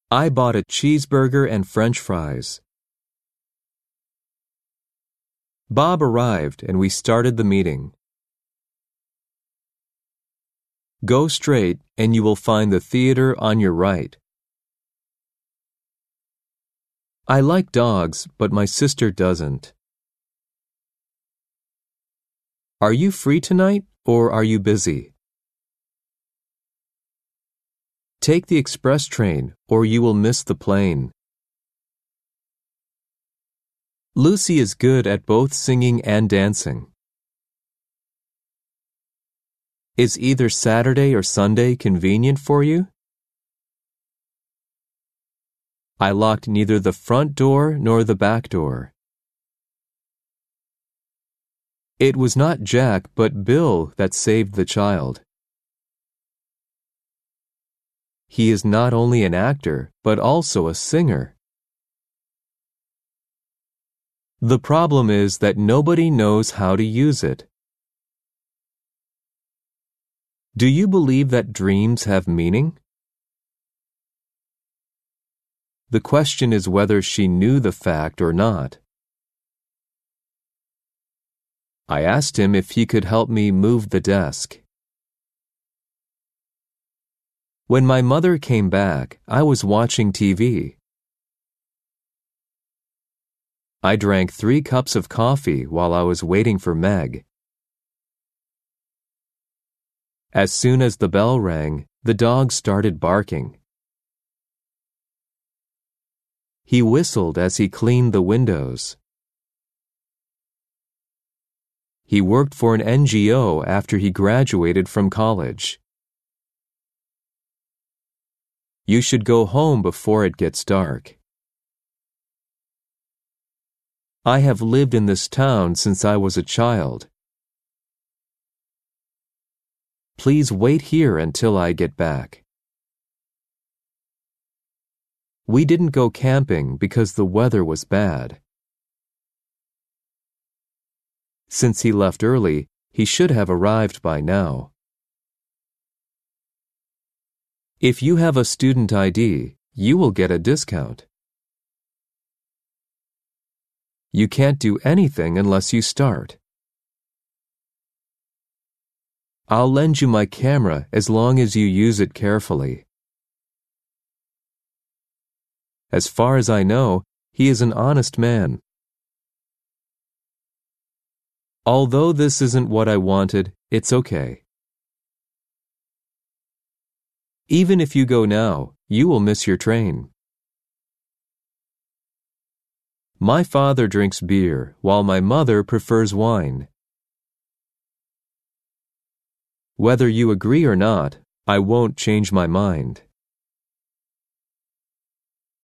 I bought a cheeseburger and French fries. Bob arrived and we started the meeting. Go straight and you will find the theater on your right. I like dogs, but my sister doesn't. Are you free tonight or are you busy? Take the express train or you will miss the plane. Lucy is good at both singing and dancing. Is either Saturday or Sunday convenient for you? I locked neither the front door nor the back door. It was not Jack but Bill that saved the child. He is not only an actor but also a singer. The problem is that nobody knows how to use it. Do you believe that dreams have meaning? The question is whether she knew the fact or not. I asked him if he could help me move the desk. When my mother came back, I was watching TV. I drank 3 cups of coffee while I was waiting for Meg. As soon as the bell rang, the dog started barking. He whistled as he cleaned the windows. He worked for an NGO after he graduated from college. You should go home before it gets dark. I have lived in this town since I was a child. Please wait here until I get back. We didn't go camping because the weather was bad. Since he left early, he should have arrived by now. If you have a student ID, you will get a discount. You can't do anything unless you start. I'll lend you my camera as long as you use it carefully. As far as I know, he is an honest man. Although this isn't what I wanted, it's okay. Even if you go now, you will miss your train. My father drinks beer, while my mother prefers wine. Whether you agree or not, I won't change my mind.